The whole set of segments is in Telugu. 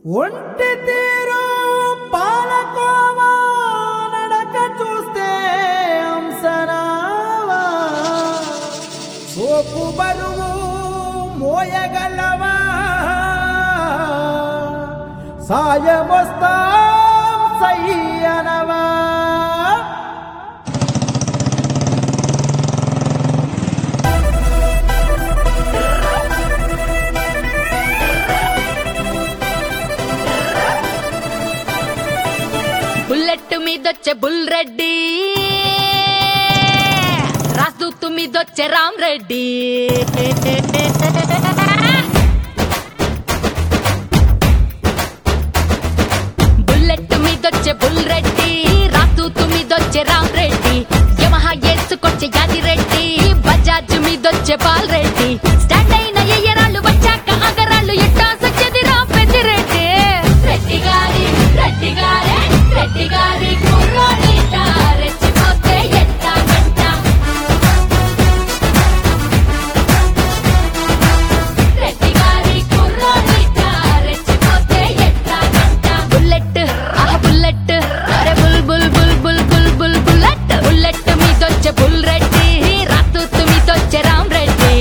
ఒంటి తీరు పాలకోవా నడక చూస్తే అంసరావా సోపు బరువు మోయగలవా సాయమొస్తా సయ్యనవా బుల్లెట్ మీదొచ్చే బుల్ రెడ్డి, రాజదూత్ మీదొచ్చే రామ్ రెడ్డి. బుల్లెట్ మీదొచ్చే బుల్ రెడ్డి, రాజదూత్ మీదొచ్చే రామ్ రెడ్డి. యమహా ఏసుకొచ్చే యాది రెడ్డి, బజాజ్ మీదొచ్చే బాల్ రెడ్డి. స్టాండ్ అయిన ఎయ్యరాళ్ళు వచ్చాక అగరాళ్ళు ఎట్టా సచ్చేది రా పెద్దిరెడ్డి. రెడ్డి గారి రెడ్డి గారే రెడ్డి గారి కుర్రోడిట రెచ్చిపోతే ఎట్టా గంట. రెడ్డి గారి కుర్రోడిట రెచ్చిపోతే ఎట్టా గంట. బుల్లెట్ ఆ బుల్లెట్ అరే bull bull bull bull bull bull bullet. Bullet మీదొచ్చే బుల్ రెడ్డి, రాతూత్ మీదొచ్చే రామ్ రెడ్డి.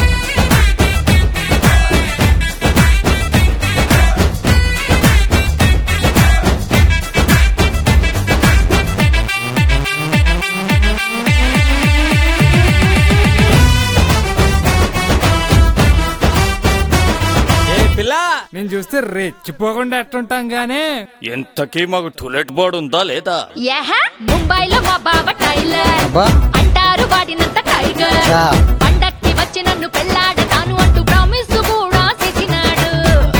నేను చూస్తే రెచ్చిపోకుండా ఎట్టుంటాం గానే ఎంతకీ మాకు టూలెట్ బోర్డు ఉందా లేదా? యహ ముంబైలో మా బావ టైలర్ అంటారు వాడినంత టైగర్. పండక్కి వచ్చి నన్ను పెళ్ళాడతాను అంటూ ప్రామిస్ కూడా చేసినాడు.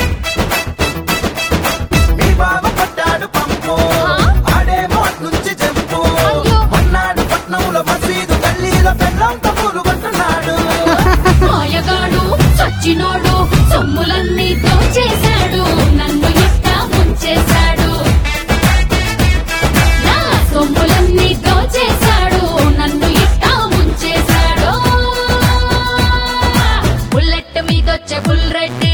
మీ బావ పట్టాడు పంపు ఆడేమో నుంచి జంపు మన్నాడు పట్నంలో మసీదు గల్లీలో పెళ్ళంతా పూలుకుంటున్నాడు. మాయగాడు సచ్చినోడు సొమ్ములన్నీ దోచేశాడు, నన్ను ఇట్టా ముంచేశాడు. నా సొమ్ములన్నీ దోచేశాడు, నన్ను ఇట్టా ముంచేశాడు. బుల్లెట్ మీదొచ్చే బుల్ రెడ్డి,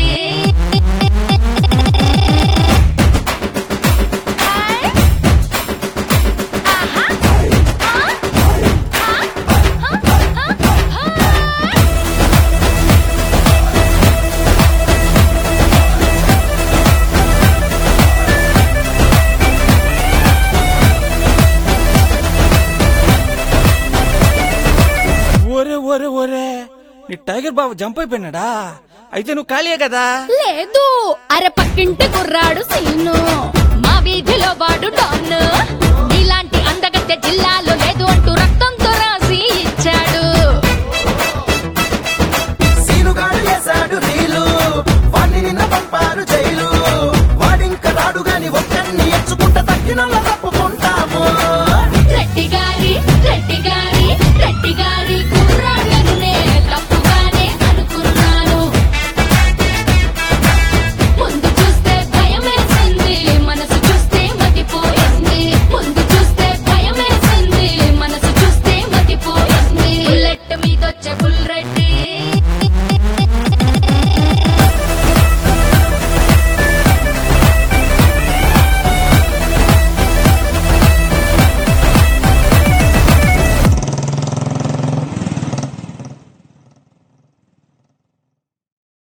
ఒరే ఒరే ఒరే, నీ టైగర్ బాబు జంప్ అయిపోయినాడా? అయితే నువ్వు ఖాళీయే కదా? లేదు అరే పక్కింటి కుర్రాడు సీను, మా వీధిలో వాడు డాన్. ఇలాంటి అందగత్తె జిల్లాలో లేదు అంటూ రక్తంతో రాసి ఇచ్చాడు. సీనుగాడు వేశాడు రీలు వాడిని నిన్న పంపారు జైలు. వాడింక రాడు గాని ఒక్కడిని ఎచ్చుకుంట తగ్గిన తప్పుకుంటాము. రెడ్డి గారి రెడ్డి గారి రెడ్డి గారి